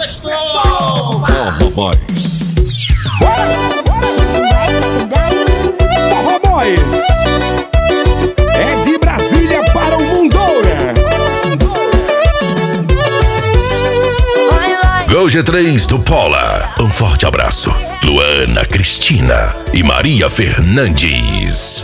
Forró Boys. Forró Boys. É de Brasília para o Mundoura. Gol G3 do Pola. Um forte abraço. Luana, Cristina e Maria Fernandes.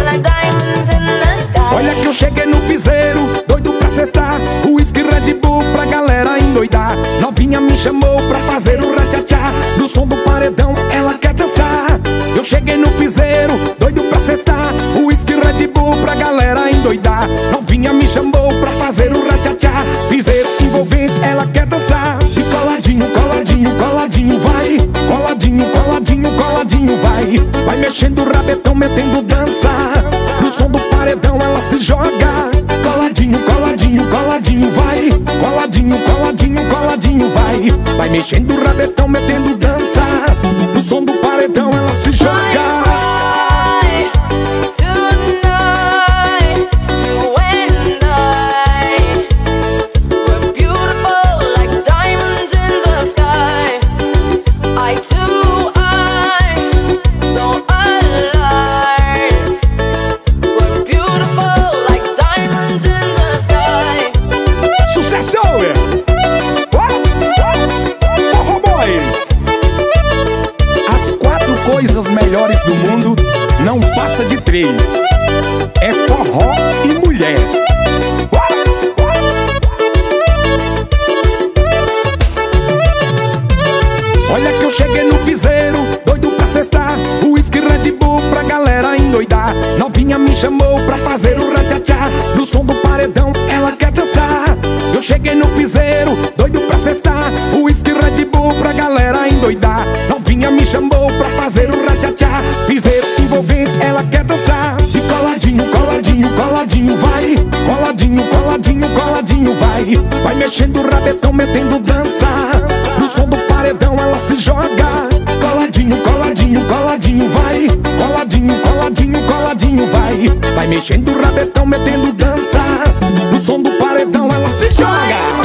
Olha que eu cheguei no piseiro, doido pra cestar, uísque Red Bull pra galera endoidar. Novinha me chamou pra fazer o ratchatchá, do som do paredão ela quer dançar. Eu cheguei no piseiro, doido pra cestar, uísque Red Bull pra galera endoidar. Novinha me chamou pra fazer o ratchatchá, piseiro envolvente ela quer dançar. E coladinho, coladinho, coladinho vai, coladinho, coladinho, coladinho vai. Vai mexendo o rabetão, metendo dança, no som do paredão ela se joga. Coladinho, coladinho, coladinho vai, coladinho, coladinho, coladinho vai. Vai mexendo o rabetão, metendo dança, no som do paredão ela se joga. Coisas melhores do mundo não passa de 3. É forró e mulher. Olha que eu cheguei no piseiro, doido pra cestar, uísque Red Bull pra galera endoidar. Novinha me chamou pra fazer o ratchatchá, do som do paredão ela quer dançar. Eu cheguei no piseiro, doido pra cestar, uísque Red Bull pra galera endoidar. Novinha me chamou pra fazer o ratchatchá, piseiro envolvente ela quer dançar. E coladinho, coladinho, coladinho vai, coladinho, coladinho, coladinho vai. Vai mexendo o rabetão, metendo dança, no som do paredão ela se joga. Coladinho, coladinho, coladinho vai, coladinho, coladinho, coladinho vai. Vai mexendo o rabetão, metendo dança, no som do paredão ela se joga.